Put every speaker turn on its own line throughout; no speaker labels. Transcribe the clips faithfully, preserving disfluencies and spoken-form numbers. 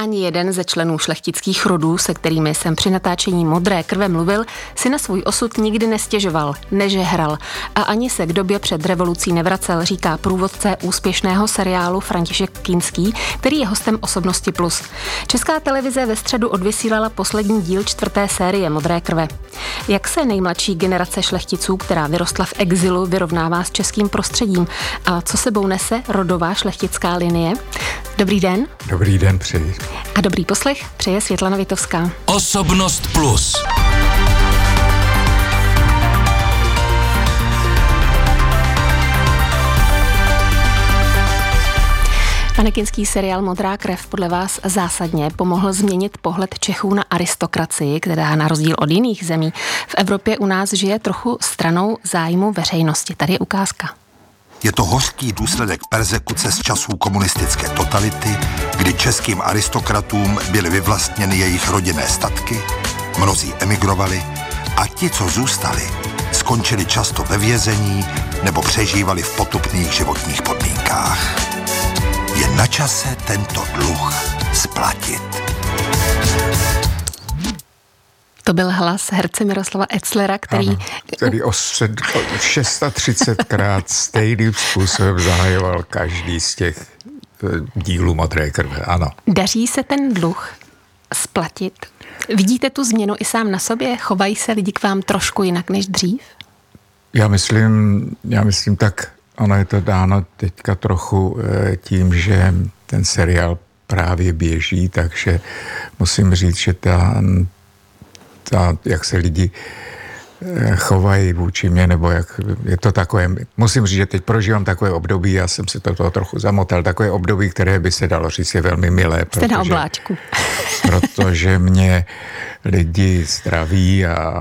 Ani jeden ze členů šlechtických rodů, se kterými jsem při natáčení Modré krve mluvil, si na svůj osud nikdy nestěžoval, nežehral a ani se k době před revolucí nevracel, říká průvodce úspěšného seriálu František Kinský, který je hostem Osobnosti plus. Česká televize ve středu odvysílala poslední díl čtvrté série Modré krve. Jak se nejmladší generace šlechticů, která vyrostla v exilu, vyrovnává s českým prostředím a co sebou nese rodová šlechtická linie? Dobrý den.
Dobrý den, přeji.
A dobrý poslech přeje Světlana Vitovská.
Osobnost plus.
Pane Kinský, seriál Modrá krev podle vás zásadně pomohl změnit pohled Čechů na aristokracii, která na rozdíl od jiných zemí v Evropě u nás žije trochu stranou zájmu veřejnosti. Tady je ukázka.
Je to hořký důsledek perzekuce z časů komunistické totality, kdy českým aristokratům byly vyvlastněny jejich rodinné statky, mnozí emigrovali a ti, co zůstali, skončili často ve vězení nebo přežívali v potupných životních podmínkách. Je na čase tento dluh splatit.
To byl hlas herce Miroslava Etzlera, který...
Ano, který o šestadvacetkrát stejným způsobem zahajoval každý z těch dílů Modré krve, ano.
Daří se ten dluh splatit? Vidíte tu změnu i sám na sobě? Chovají se lidi k vám trošku jinak než dřív?
Já myslím, já myslím tak, ono je to dáno teďka trochu tím, že ten seriál právě běží, takže musím říct, že ta... Ta, jak se lidi chovají vůči mě, nebo jak je to takové, musím říct, že teď prožívám takové období, já jsem se to toho trochu zamotal, takové období, které by se dalo říct je velmi milé.
Jste na obláčku.
Protože mě lidi zdraví a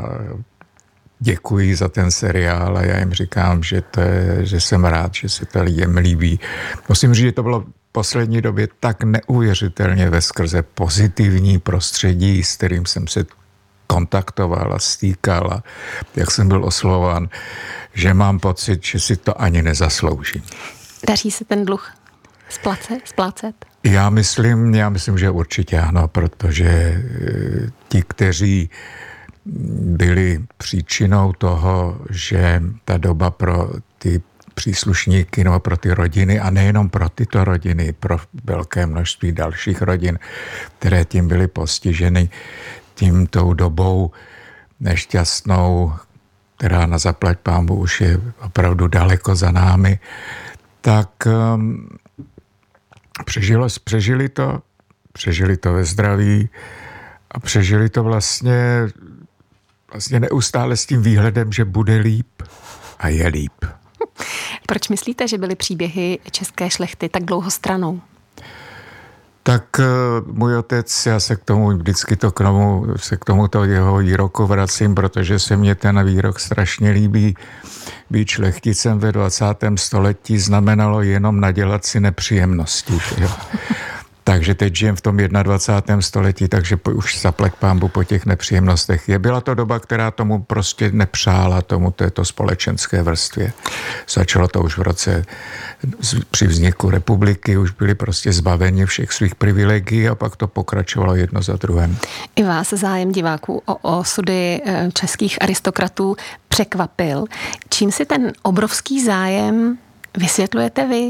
děkuji za ten seriál a já jim říkám, že, to je, že jsem rád, že se to lidem líbí. Musím říct, že to bylo v poslední době tak neuvěřitelně veskrze pozitivní prostředí, s kterým jsem se kontaktoval a stýkal a jak jsem byl oslovován, že mám pocit, že si to ani nezasloužím.
Daří se ten dluh splácet? splácet?
Já myslím, já myslím, že určitě ano, protože ti, kteří byli příčinou toho, že ta doba pro ty příslušníky nebo pro ty rodiny a nejenom pro tyto rodiny, pro velké množství dalších rodin, které tím byly postiženy, tím tou dobou nešťastnou, která na zaplať pánbu už je opravdu daleko za námi, tak um, přežilo, přežili to, přežili to ve zdraví a přežili to vlastně, vlastně neustále s tím výhledem, že bude líp a je líp.
Proč myslíte, že byly příběhy české šlechty tak dlouho stranou?
Tak můj otec, já se k tomu vždycky to k tomu, se k tomuto jeho výroku vracím, protože se mně ten výrok strašně líbí. Být šlechticem ve dvacátém století znamenalo jenom nadělat si nepříjemnosti. Jo. Takže teď žijem v tom dvacátém prvním století, takže už zaplať pánbu po těch nepříjemnostech. Je byla to doba, která tomu prostě nepřála, tomu této společenské vrstvě. Začalo to už v roce při vzniku republiky, už byli prostě zbaveni všech svých privilegií a pak to pokračovalo jedno za druhém.
I vás zájem diváků o osudy českých aristokratů překvapil. Čím si ten obrovský zájem vysvětlujete vy?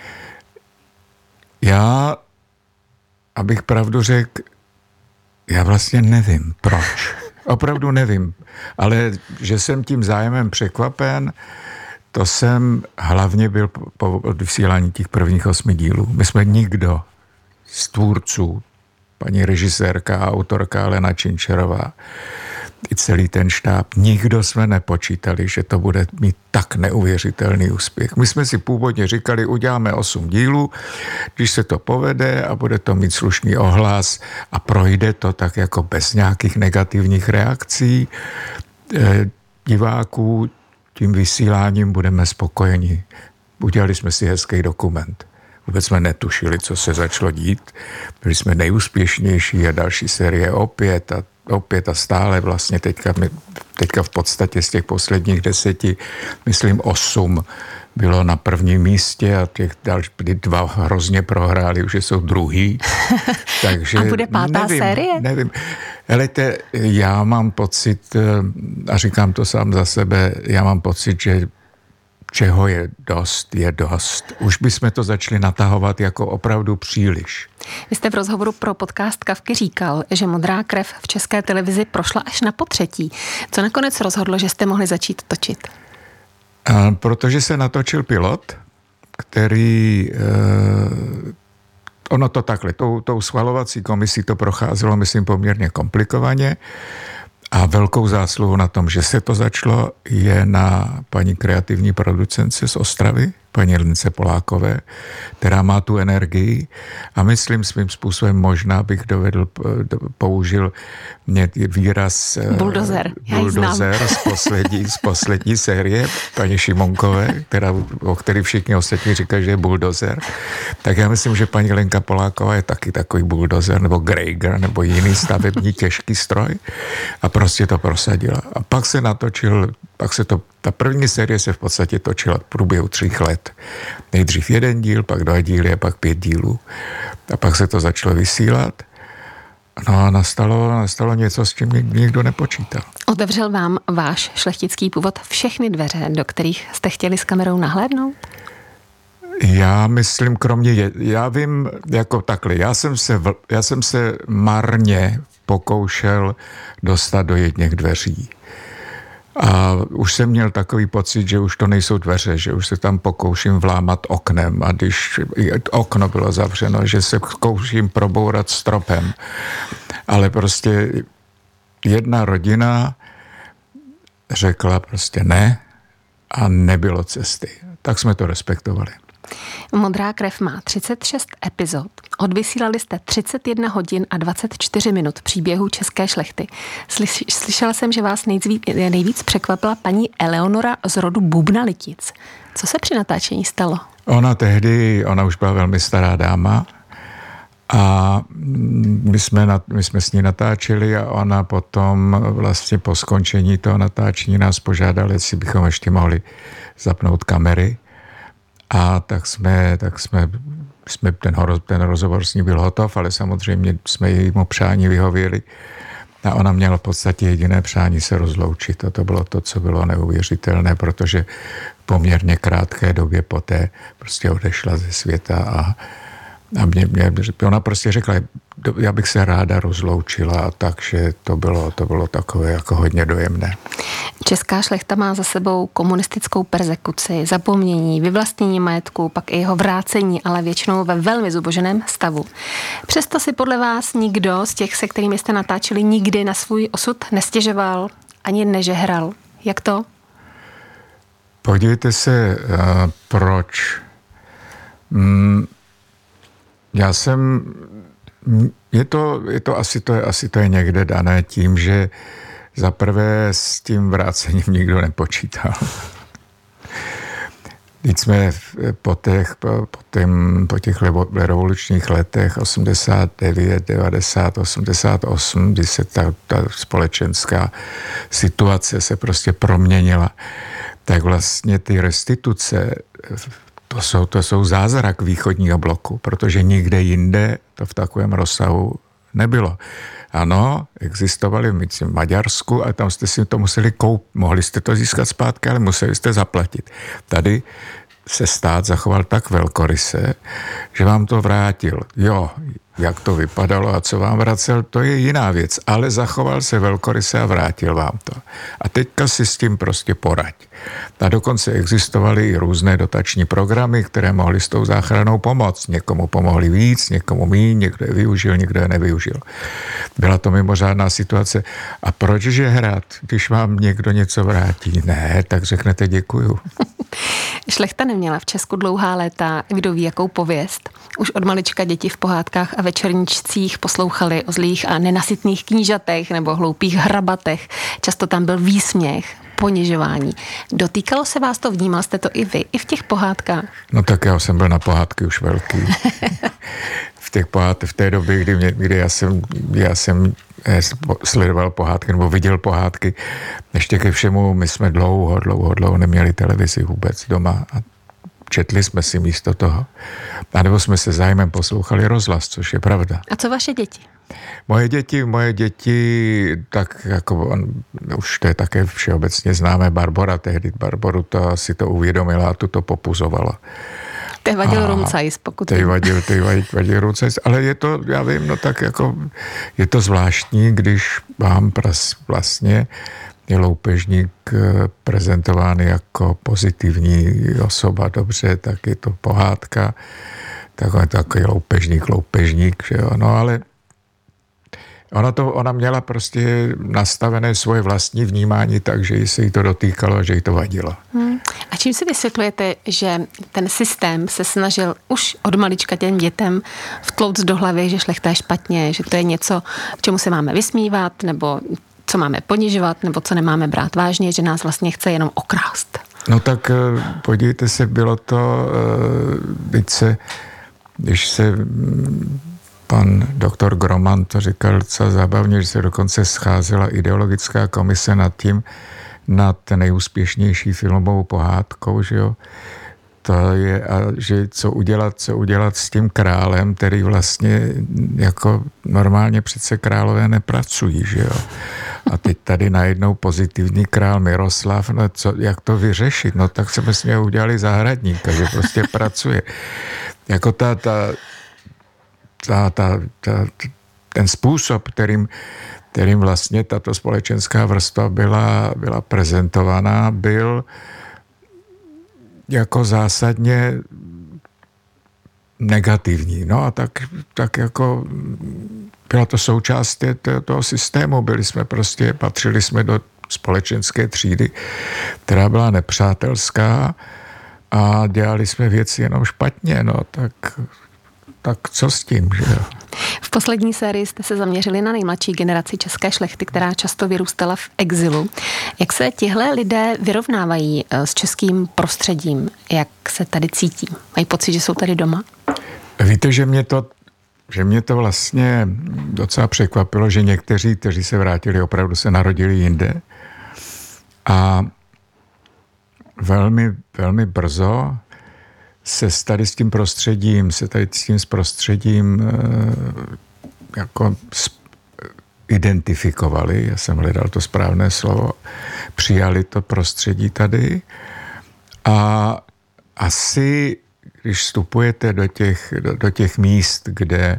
Já Abych pravdu řekl, já vlastně nevím, proč. Opravdu nevím. Ale že jsem tím zájemem překvapen, to jsem hlavně byl po vysílání těch prvních osmi dílů. My jsme nikdo z tvůrců, paní režisérka a autorka Alena Činčerová, i celý ten štáb, nikdo jsme nepočítali, že to bude mít tak neuvěřitelný úspěch. My jsme si původně říkali, uděláme osm dílů, když se to povede a bude to mít slušný ohlas a projde to tak jako bez nějakých negativních reakcí eh, diváků, tím vysíláním budeme spokojeni. Udělali jsme si hezký dokument. Vůbec jsme netušili, co se začalo dít. Byli jsme nejúspěšnější a další série opět a opět a stále vlastně teďka, teďka v podstatě z těch posledních deseti, myslím osm, bylo na prvním místě a těch další dva hrozně prohráli, už jsou druhý. Takže
a bude pátá
nevím,
série?
Nevím. Helejte, já mám pocit, a říkám to sám za sebe, já mám pocit, že čeho je dost, je dost. Už bychom to začali natahovat jako opravdu příliš.
Vy jste v rozhovoru pro podcast Kavky říkal, že Modrá krev v České televizi prošla až na potřetí. Co nakonec rozhodlo, že jste mohli začít točit?
A protože se natočil pilot, který... Eh, ono to takhle, tou, tou schvalovací komisí to procházelo, myslím, poměrně komplikovaně. A velkou zásluhu na tom, že se to začalo, je na paní kreativní producence z Ostravy, paní Lince Polákové, která má tu energii a myslím svým způsobem možná bych dovedl, použil mě výraz
buldozer,
buldozer z poslední, z poslední série paní Šimonkové, která, o který všichni ostatní říkají, že je buldozer. Tak já myslím, že paní Lenka Poláková je taky takový buldozer nebo Greiger nebo jiný stavební těžký stroj a prostě to prosadila. A pak se natočil, pak se to, ta první série se v podstatě točila v průběhu třích let. Nejdřív jeden díl, pak dva díly a pak pět dílů. A pak se to začalo vysílat. No a nastalo, nastalo něco, s čím nikdo nepočítal.
Otevřel vám váš šlechtický původ všechny dveře, do kterých jste chtěli s kamerou nahlédnout?
Já myslím, kromě, já vím, jako takhle, já jsem se, já jsem se marně pokoušel dostat do jedněch dveří. A už jsem měl takový pocit, že už to nejsou dveře, že už se tam pokouším vlámat oknem a když okno bylo zavřeno, že se zkouším probourat stropem. Ale prostě jedna rodina řekla prostě ne a nebylo cesty. Tak jsme to respektovali.
Modrá krev má třicet šest epizod. Odvysílali jste třicet jedna hodin a dvacet čtyři minut příběhů české šlechty. Slyš, slyšela jsem, že vás nejvíc, nejvíc překvapila paní Eleonora z rodu Bubnalitic. Co se při natáčení stalo?
Ona tehdy, ona už byla velmi stará dáma a my jsme, na, my jsme s ní natáčeli a ona potom vlastně po skončení toho natáčení nás požádala, jestli bychom ještě mohli zapnout kamery. A tak jsme, tak jsme, jsme ten, ten rozhovor s ní byl hotov, ale samozřejmě jsme jejímu přání vyhověli. A ona měla v podstatě jediné přání se rozloučit. A to bylo to, co bylo neuvěřitelné, protože v poměrně krátké době poté prostě odešla ze světa a, a mě, mě, ona prostě řekla, já bych se ráda rozloučila, takže to bylo, to bylo takové jako hodně dojemné.
Česká šlechta má za sebou komunistickou perzekuci, zapomnění, vyvlastnění majetku, pak i jeho vrácení, ale většinou ve velmi zuboženém stavu. Přesto si podle vás nikdo z těch, se kterými jste natáčeli, nikdy na svůj osud nestěžoval, ani nežehral. Jak to?
Podívejte se, uh, proč. Mm, já jsem... Je to, je to, asi, to je, asi to je někde dané tím, že zaprvé s tím vrácením nikdo nepočítal. Teď jsme po těch, po, tém, po těch revolučních letech osmdesát devět, devadesát, osmdesát osm, kdy se ta, ta společenská situace se prostě proměnila, tak vlastně ty restituce To jsou, to jsou zázrak východního bloku, protože nikde jinde to v takovém rozsahu nebylo. Ano, existovaly v Maďarsku a tam jste si to museli koupit. Mohli jste to získat zpátky, ale museli jste zaplatit. Tady se stát zachoval tak velkoryse, že vám to vrátil. Jo, jak to vypadalo a co vám vracel, to je jiná věc, ale zachoval se velkoryse a vrátil vám to. A teďka si s tím prostě poraď. A dokonce existovaly i různé dotační programy, které mohly s tou záchranou pomoct. Někomu pomohli víc, někomu míň, někdo je využil, někdo je nevyužil. Byla to mimořádná situace. A proč žehrat, když vám někdo něco vrátí? Ne, tak řeknete děkuju.
Šlechta neměla v Česku dlouhá léta, kdo ví jakou pověst. Už od malička děti v pohádkách a večerníčcích poslouchali o zlých a nenasytných knížatech nebo hloupých hrabatech. Často tam byl výsměch, ponižování. Dotýkalo se vás to, vnímal jste to i vy, i v těch pohádkách?
No tak já jsem byl na pohádky už velký. v, těch pohádkách, v té době, kdy, mě, kdy já jsem, já jsem sledoval pohádky nebo viděl pohádky, ještě ke všemu my jsme dlouho, dlouho, dlouho neměli televizi vůbec doma a četli jsme si místo toho. A nebo jsme se zájmem poslouchali rozhlas, což je pravda.
A co vaše děti?
Moje děti, moje děti, tak jako on, už to je také všeobecně známé Barbora, tehdy Barboru to si to uvědomila a tu to popuzovala.
Teď vadil Rumcajs, pokud...
Teď vadil, teď vadil Rumcajs, ale je to, já vím, no tak jako, je to zvláštní, když vám pras, vlastně je loupežník prezentován jako pozitivní osoba, dobře, tak je to pohádka, tak on je takový loupežník, loupežník, že jo, no ale Ona, to, ona měla prostě nastavené svoje vlastní vnímání, takže se jí to dotýkalo a že jí to vadilo.
Hmm. A čím si vysvětlujete, že ten systém se snažil už od malička těm dětem vtlouct do hlavy, že šlechta je špatně, že to je něco, čemu se máme vysmívat, nebo co máme ponižovat, nebo co nemáme brát vážně, že nás vlastně chce jenom okrást?
No tak podívejte se, bylo to, teď se, když se... Pan doktor Groman to říkal docela zábavně, že se dokonce scházela ideologická komise nad tím, nad nejúspěšnější filmovou pohádkou, že jo. To je, a že co udělat, co udělat s tím králem, který vlastně jako normálně přece králové nepracují, že jo. A teď tady najednou pozitivní král Miroslav, no co, jak to vyřešit? No tak jsme s něj udělali zahradníka, že prostě pracuje. Jako ta, ta Ta, ta, ta, ten způsob, kterým, kterým vlastně tato společenská vrstva byla, byla prezentovaná, byl jako zásadně negativní. No a tak, tak jako byla to součást toho systému. Byli jsme prostě, patřili jsme do společenské třídy, která byla nepřátelská a dělali jsme věci jenom špatně. No tak... Tak co s tím, že jo?
V poslední sérii jste se zaměřili na nejmladší generaci české šlechty, která často vyrůstala v exilu. Jak se tihle lidé vyrovnávají s českým prostředím? Jak se tady cítí? Mají pocit, že jsou tady doma?
Víte, že mě to, že mě to vlastně docela překvapilo, že někteří, kteří se vrátili, opravdu se narodili jinde. A velmi, velmi brzo se tady s tím prostředím, se tady s tím prostředím jako identifikovali, já jsem hledal to správné slovo, přijali to prostředí tady a asi, když vstupujete do těch, do, do těch míst, kde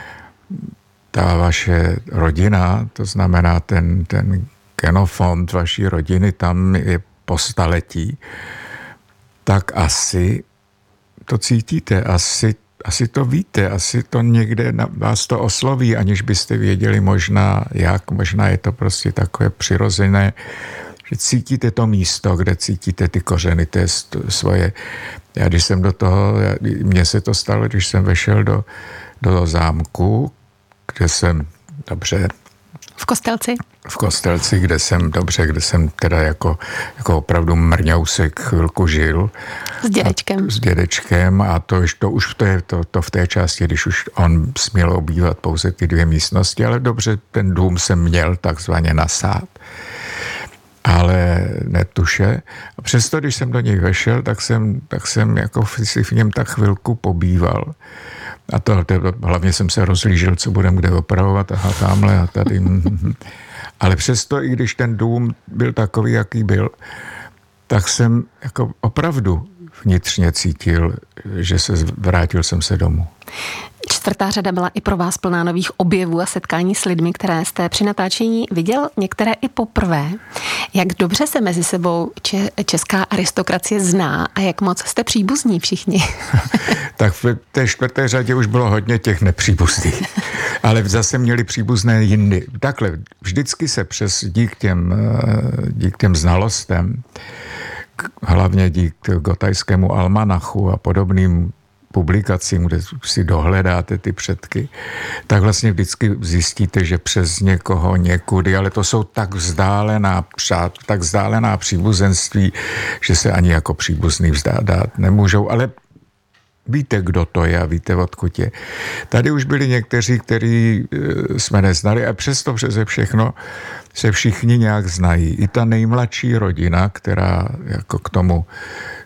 ta vaše rodina, to znamená ten, ten genofond vaší rodiny tam je po staletí, tak asi to cítíte, asi, asi to víte, asi to někde na vás to osloví, aniž byste věděli možná jak, možná je to prostě takové přirozené, že cítíte to místo, kde cítíte ty kořeny, té svoje. Já když jsem do toho, mně se to stalo, když jsem vešel do, do zámku, kde jsem, dobře,
v Kostelci? V
Kostelci, kde jsem, dobře, kde jsem teda jako, jako opravdu mrňousek chvilku žil.
S dědečkem.
A, s dědečkem a to, to už to, je, to, to v té části, když už on směl obývat pouze ty dvě místnosti, ale dobře, ten dům jsem měl takzvaně nasát. Ale netuše. A přesto, když jsem do něj vešel, tak jsem, tak jsem jako si v něm tak chvilku pobýval. A to, to, hlavně jsem se rozlížil, co budem kde opravovat, aha, tamhle a tady. Ale přesto, i když ten dům byl takový, jaký byl, tak jsem jako opravdu vnitřně cítil, že se vrátil jsem se domů.
Čtvrtá řada byla i pro vás plná nových objevů a setkání s lidmi, které jste při natáčení viděl některé i poprvé. Jak dobře se mezi sebou če- česká aristokracie zná a jak moc jste příbuzní všichni?
Tak v té čtvrté řadě už bylo hodně těch nepříbuzných, ale zase měli příbuzné jindy. Takhle, vždycky se přes dík těm, dík těm znalostem, hlavně dík Gotajskému almanachu a podobným publikacím, kde si dohledáte ty předky, tak vlastně vždycky zjistíte, že přes někoho někudy, ale to jsou tak vzdálená, přát, tak vzdálená příbuzenství, že se ani jako příbuzný vzdát nemůžou, ale víte, kdo to je a víte, odkud je. Tady už byli někteří, který jsme neznali a přesto přeze všechno se všichni nějak znají. I ta nejmladší rodina, která jako k tomu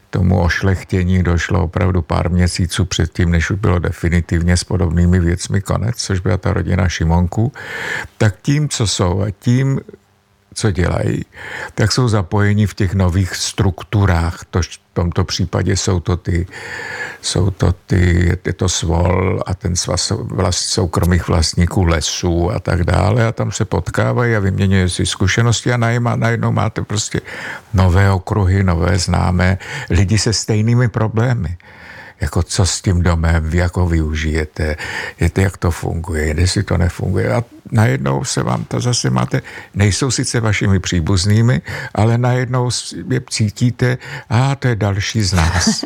tomu ošlechtění došlo opravdu pár měsíců předtím, než už bylo definitivně s podobnými věcmi konec, což byla ta rodina Šimonků, tak tím, co jsou a tím, co dělají, tak jsou zapojeni v těch nových strukturách. To, v tomto případě jsou to ty, jsou to ty, je to svol a ten svaz vlast, soukromých vlastníků lesů a tak dále a tam se potkávají a vyměňují si zkušenosti a najednou máte prostě nové okruhy, nové známé, lidi se stejnými problémy. Jako co s tím domem, jak ho využijete, jete, jak to funguje, jestli to nefunguje. A najednou se vám to zase máte, nejsou sice vašimi příbuznými, ale najednou je cítíte, a to je další z nás.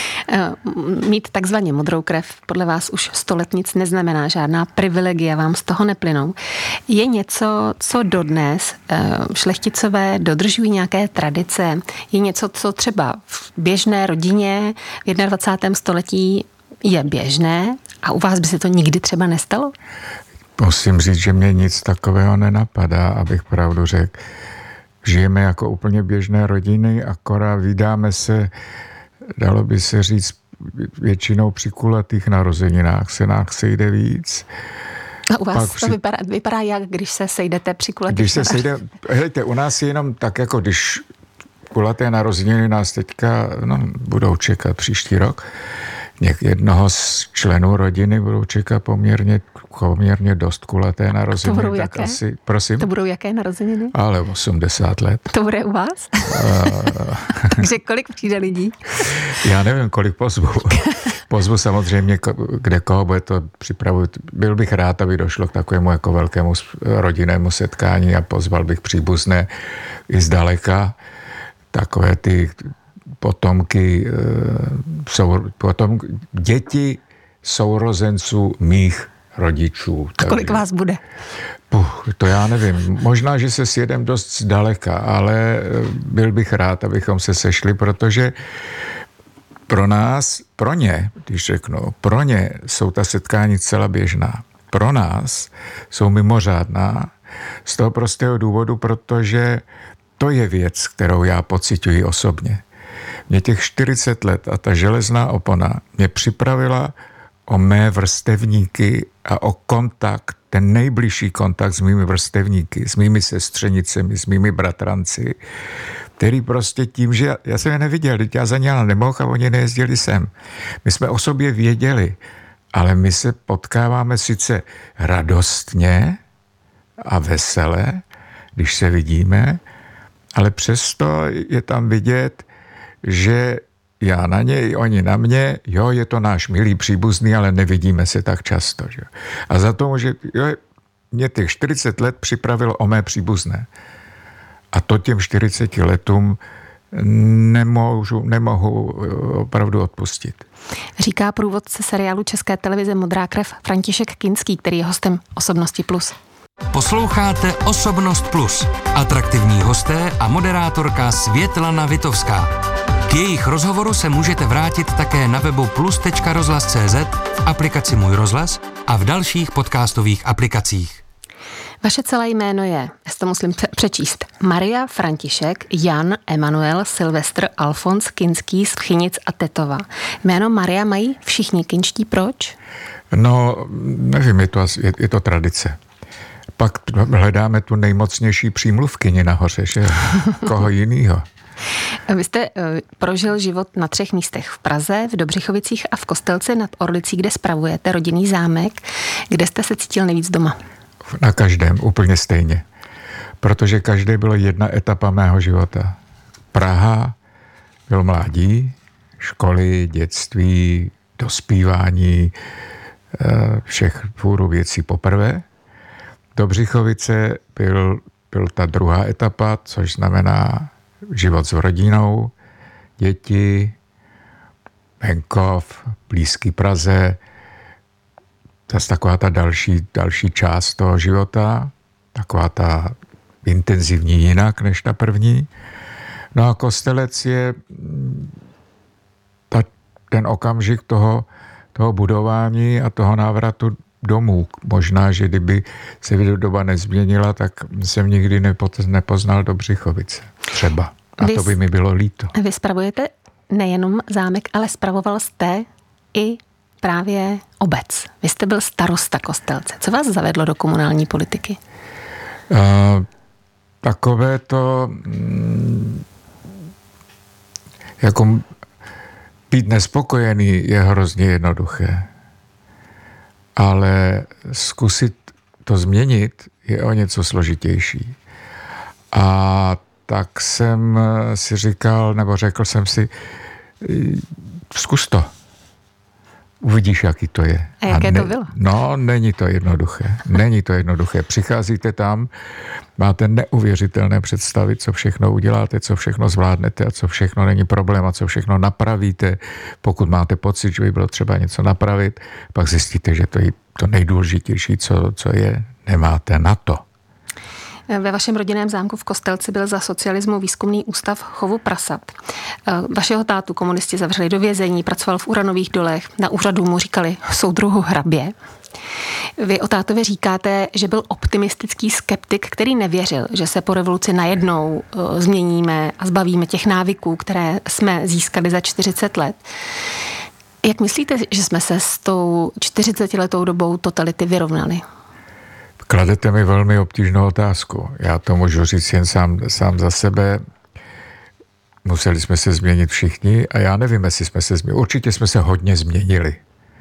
Mít takzvaně modrou krev podle vás už sto let nic neznamená, žádná privilegia vám z toho neplynou. Je něco, co dodnes šlechticové dodržují nějaké tradice? Je něco, co třeba v běžné rodině v dvacátém prvním století je běžné a u vás by se to nikdy třeba nestalo?
Musím říct, že mě nic takového nenapadá, abych pravdu řekl. Žijeme jako úplně běžné rodiny, akorát vydáme se, dalo by se říct, většinou při kulatých narozeninách se nás sejde víc.
A u vás Pak to při... vypadá, vypadá jak, když se sejdete při kulatých
Když se sejde, hejte, u nás je jenom tak, jako když kulaté narozeniny nás teďka no, budou čekat příští rok. Jednoho z členů rodiny budou čekat poměrně, poměrně dost kulaté narozeniny.
To budou jaké?
Asi, prosím?
To budou jaké narozeniny?
Ale osmdesát let.
To bude u vás? Takže kolik přijde lidí?
Já nevím, kolik pozvu. Pozvu samozřejmě, kde koho bude to připravovat. Byl bych rád, aby došlo k takovému jako velkému rodinnému setkání a pozval bych příbuzné i zdaleka. Takové ty potomky, sou, potom děti sourozenců mých rodičů.
A kolik vás bude?
Puh, to já nevím. Možná, že se sjedem dost zdaleka, ale byl bych rád, abychom se sešli, protože pro nás, pro ně, když řeknu, pro ně jsou ta setkání celá běžná. Pro nás jsou mimořádná z toho prostého důvodu, protože to je věc, kterou já pociťuji osobně. Mě těch čtyřicet let a ta železná opona mě připravila o mé vrstevníky a o kontakt, ten nejbližší kontakt s mými vrstevníky, s mými sestřenicemi, s mými bratranci, který prostě tím, že já, já jsem je neviděl, já za ně nemohl a oni nejezdili sem. My jsme o sobě věděli, ale my se potkáváme sice radostně a vesele, když se vidíme, ale přesto je tam vidět, že já na něj, oni na mě, jo, je to náš milý příbuzný, ale nevidíme se tak často. Že? A za to, že jo, mě těch čtyřicet let připravilo o mé příbuzné. A to těm čtyřiceti letům nemůžu, nemohu opravdu odpustit.
Říká průvodce seriálu České televize Modrá krev František Kinský, který je hostem Osobnosti plus.
Posloucháte Osobnost plus. Atraktivní hosté a moderátorka Světlana Vitovská. K jejich rozhovoru se můžete vrátit také na webu plus tečka rozhlas tečka cé zet, v aplikaci Můj rozhlas a v dalších podcastových aplikacích.
Vaše celé jméno je, já to musím přečíst, Maria František, Jan, Emanuel, Silvestr, Alfons, Kinský, Stchynic a Tetova. Jméno Maria mají všichni kinští, proč?
No, nevím, je to, je, je to tradice. Pak hledáme tu nejmocnější přímluvkyni nahoře, že? Koho jinýho.
Vy jste uh, prožil život na třech místech. V Praze, v Dobřichovicích a v Kostelci nad Orlicí, kde spravujete rodinný zámek. Kde jste se cítil nejvíc doma?
Na každém, úplně stejně. Protože každé bylo jedna etapa mého života. Praha, byl mládí, školy, dětství, dospívání, všech fůru věcí poprvé. Dobřichovice byl, byl ta druhá etapa, což znamená život s rodinou, děti, venkov, blízký Praze. To je taková ta další, další část toho života, taková ta intenzivní jinak než ta první. No a Kostelec je ta, ten okamžik toho, toho budování a toho návratu domů. Možná, že kdyby se doba nezměnila, tak jsem nikdy nepoznal Dobřichovice. Třeba. A vy, to by mi bylo líto.
Vy spravujete nejenom zámek, ale spravoval jste i právě obec. Vy jste byl starosta Kostelce. Co vás zavedlo do komunální politiky?
Uh, takové to mm, jako být nespokojený je hrozně jednoduché. Ale zkusit to změnit je o něco složitější. A tak jsem si říkal, nebo řekl jsem si, zkus to. Uvidíš, jaký to je.
A jaké
A ne,
to bylo?
No, není to jednoduché. Není to jednoduché. Přicházíte tam, máte neuvěřitelné představy, co všechno uděláte, co všechno zvládnete a co všechno není problém a co všechno napravíte. Pokud máte pocit, že by bylo třeba něco napravit, pak zjistíte, že to je to nejdůležitější, co, co je, nemáte na to.
Ve vašem rodinném zámku v Kostelci byl za socialismu výzkumný ústav chovu prasat. Vašeho tátu komunisti zavřeli do vězení, pracoval v uranových dolech, na úřadu mu říkali soudruhu hrabě. Vy o tátovi říkáte, že byl optimistický skeptik, který nevěřil, že se po revoluci najednou uh, změníme a zbavíme těch návyků, které jsme získali za čtyřicet let. Jak myslíte, že jsme se s tou čtyřicetiletou dobou totality vyrovnali?
Kladete mi velmi obtížnou otázku. Já to můžu říct jen sám, sám za sebe. Museli jsme se změnit všichni a já nevím, jestli jsme se změnili. Určitě jsme se hodně změnili.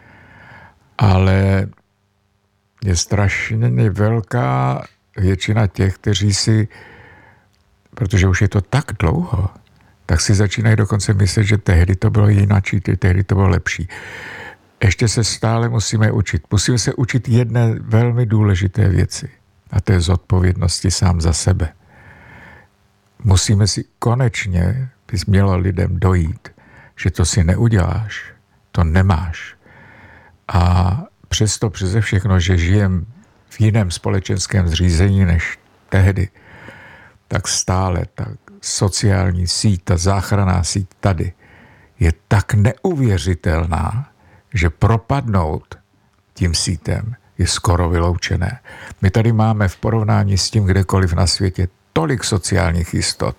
Ale je strašně velká většina těch, kteří si, protože už je to tak dlouho, tak si začínají dokonce myslet, že tehdy to bylo jináčí, tehdy to bylo lepší. Ještě se stále musíme učit. Musíme se učit jedné velmi důležité věci. A to je zodpovědnosti sám za sebe. Musíme si konečně, by mělo lidem dojít, že to si neuděláš, to nemáš. A přesto přeze všechno, že žijem v jiném společenském zřízení než tehdy, tak stále ta sociální síť, ta záchranná síť tady je tak neuvěřitelná, že propadnout tím sítem je skoro vyloučené. My tady máme v porovnání s tím kdekoliv na světě tolik sociálních jistot,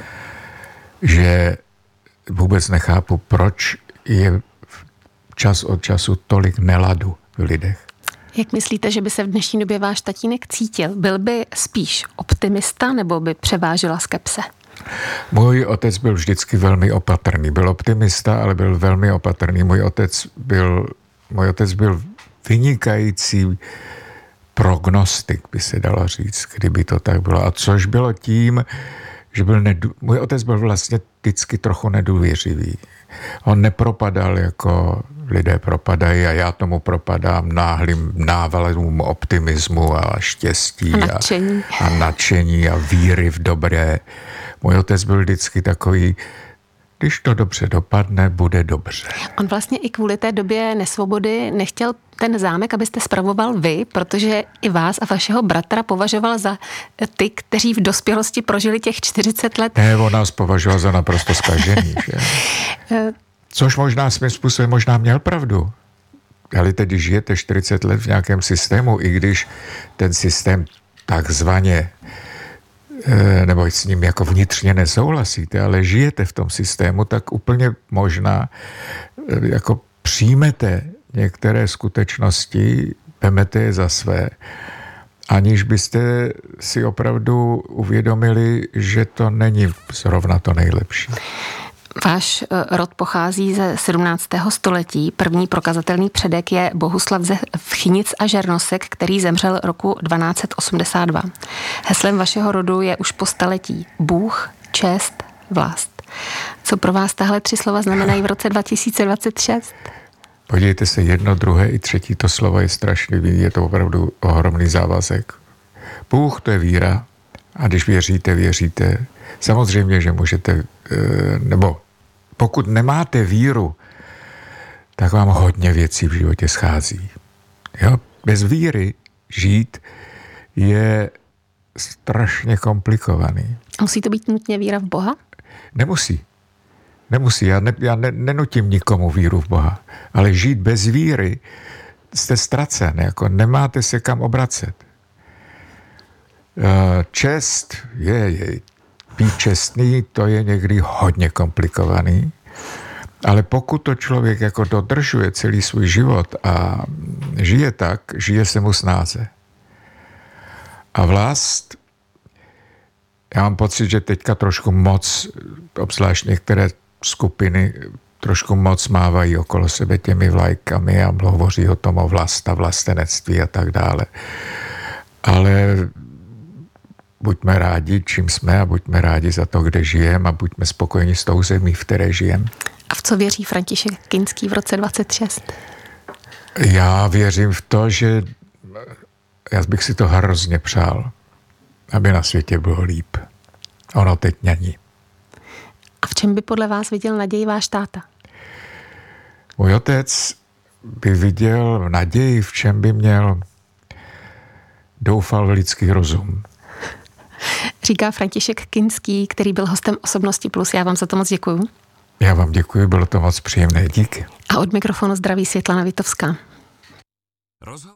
že vůbec nechápu, proč je čas od času tolik neladu v lidech.
Jak myslíte, že by se v dnešní době váš tatínek cítil? Byl by spíš optimista nebo by převážila skepse?
Můj otec byl vždycky velmi opatrný. Byl optimista, ale byl velmi opatrný. Můj otec byl, můj otec byl vynikající prognostik, by se dalo říct, kdyby to tak bylo. A což bylo tím, že byl nedů... můj otec byl vlastně vždycky trochu nedůvěřivý. On nepropadal jako lidé propadají a já tomu propadám náhlým návalům optimismu a štěstí
a nadšení.
A, a nadšení a víry v dobré. Můj otec byl vždycky takový, když to dobře dopadne, bude dobře.
On vlastně i kvůli té době nesvobody nechtěl ten zámek, abyste spravoval vy, protože i vás a vašeho bratra považoval za ty, kteří v dospělosti prožili těch čtyřicet let.
Ne, on nás považoval za naprosto zkažený, že? Což možná svým způsobem možná měl pravdu. Ale teď, když žijete čtyřicet let v nějakém systému, i když ten systém takzvaně nebo s ním jako vnitřně nesouhlasíte, ale žijete v tom systému, tak úplně možná jako přijmete některé skutečnosti, vemete je za své, aniž byste si opravdu uvědomili, že to není zrovna to nejlepší.
Váš rod pochází ze sedmnáctého století. První prokazatelný předek je Bohuslav ze Vchynic a Žernosek, který zemřel roku dvanáct osmdesát dva. Heslem vašeho rodu je už po staletí Bůh, čest, vlast. Co pro vás tahle tři slova znamenají v roce dva tisíce dvacet šest?
Podívejte se, jedno, druhé i třetí to slovo je strašný, je to opravdu ohromný závazek. Bůh, to je víra a když věříte, věříte. Samozřejmě, že můžete, nebo pokud nemáte víru, tak vám hodně věcí v životě schází. Jo? Bez víry žít je strašně komplikovaný.
Musí to být nutně víra v Boha?
Nemusí. Nemusí. Já, ne, já ne, nenutím nikomu víru v Boha. Ale žít bez víry jste ztracen. Jako nemáte se kam obracet. Čest je, je být čestný, to je někdy hodně komplikovaný. Ale pokud to člověk jako dodržuje celý svůj život a žije tak, žije se mu snáze. A vlast, já mám pocit, že teďka trošku moc, obzvlášť některé skupiny, trošku moc mávají okolo sebe těmi vlajkami a hovoří o tom o vlast a vlastenectví a tak dále. Ale buďme rádi, čím jsme, a buďme rádi za to, kde žijeme, a buďme spokojeni s tou zemí, v které žijeme.
A v co věří František Kinský v roce dvacet šest?
Já věřím v to, že já bych si to hrozně přál, aby na světě bylo líp. Ono teď není.
A v čem by podle vás viděl naději váš táta?
Můj otec by viděl naději, v čem by měl, doufal v lidský rozum.
Říká František Kinský, který byl hostem Osobnosti Plus. Já vám za to moc děkuju.
Já vám děkuji, bylo to moc příjemné. Díky.
A od mikrofonu zdraví Světlana Vitovská.